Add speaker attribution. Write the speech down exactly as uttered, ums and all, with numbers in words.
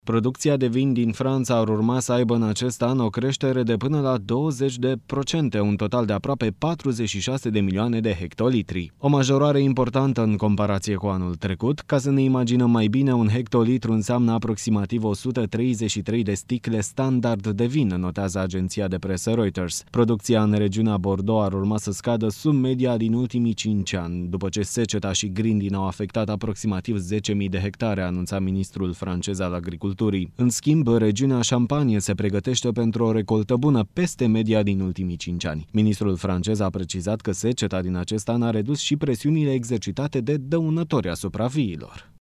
Speaker 1: Producția de vin din Franța ar urma să aibă în acest an o creștere de până la douăzeci de procente, un total de aproape patruzeci și șase de milioane de hectolitri. O majorare importantă în comparație cu anul trecut. Ca să ne imaginăm mai bine, un hectolitru înseamnă aproximativ o sută treizeci și trei de sticle standard de vin, notează agenția de presă Reuters. Producția în regiunea Bordeaux ar urma să scadă sub media din ultimii cinci ani, după ce seceta și grindina au afectat aproximativ zece mii de hectare, a anunțat ministrul francez al agriculturii. În schimb, regiunea Champagne se pregătește pentru o recoltă bună peste media din ultimii cinci ani. Ministrul francez a precizat că seceta din acest an a redus și presiunile exercitate de dăunători asupra viilor.